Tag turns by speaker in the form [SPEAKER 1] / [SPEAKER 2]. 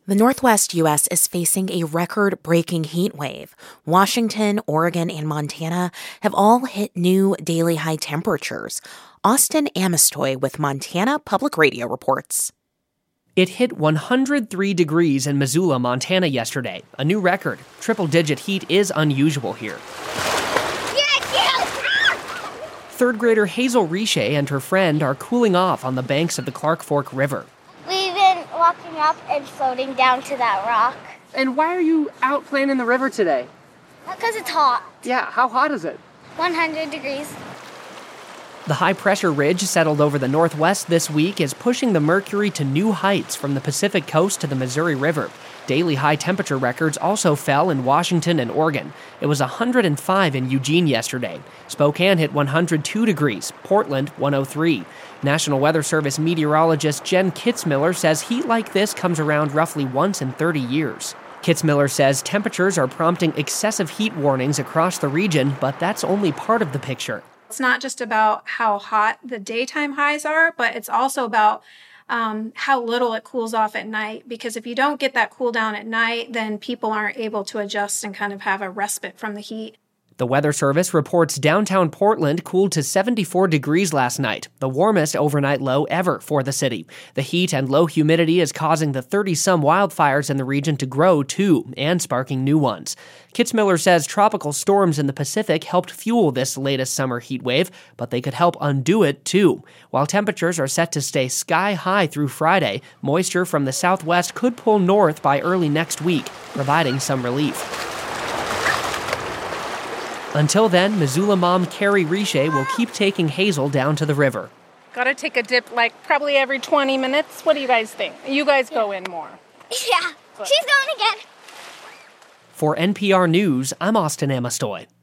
[SPEAKER 1] The Northwest U.S. is facing a record-breaking heat wave. Washington, Oregon, and Montana have all hit new daily high temperatures. Austin Amestoy with Montana Public Radio reports.
[SPEAKER 2] It hit 103 degrees in Missoula, Montana yesterday, a new record. Triple-digit heat is unusual here. Third grader Hazel Riche and her friend are cooling off on the banks of the Clark Fork River.
[SPEAKER 3] We've been walking up and floating down to that rock.
[SPEAKER 4] And why are you out playing in the river today?
[SPEAKER 3] Because it's hot.
[SPEAKER 4] Yeah, how hot is it?
[SPEAKER 3] 100 degrees.
[SPEAKER 2] The high-pressure ridge settled over the Northwest this week is pushing the mercury to new heights from the Pacific coast to the Missouri River. Daily high-temperature records also fell in Washington and Oregon. It was 105 in Eugene yesterday. Spokane hit 102 degrees, Portland 103. National Weather Service meteorologist Jen Kitzmiller says heat like this comes around roughly once in 30 years. Kitzmiller says temperatures are prompting excessive heat warnings across the region, but that's only part of the picture.
[SPEAKER 5] It's not just about how hot the daytime highs are, but it's also about how little it cools off at night. Because if you don't get that cool down at night, then people aren't able to adjust and kind of have a respite from the heat.
[SPEAKER 2] The Weather Service reports downtown Portland cooled to 74 degrees last night, the warmest overnight low ever for the city. The heat and low humidity is causing the 30-some wildfires in the region to grow, too, and sparking new ones. Kitzmiller says tropical storms in the Pacific helped fuel this latest summer heat wave, but they could help undo it, too. While temperatures are set to stay sky-high through Friday, moisture from the southwest could pull north by early next week, providing some relief. Until then, Missoula mom Carrie Riche will keep taking Hazel down to the river.
[SPEAKER 6] Gotta take a dip probably every 20 minutes. What do you guys think? You guys go in more.
[SPEAKER 3] Yeah, she's going again.
[SPEAKER 2] For NPR News, I'm Austin Amestoy.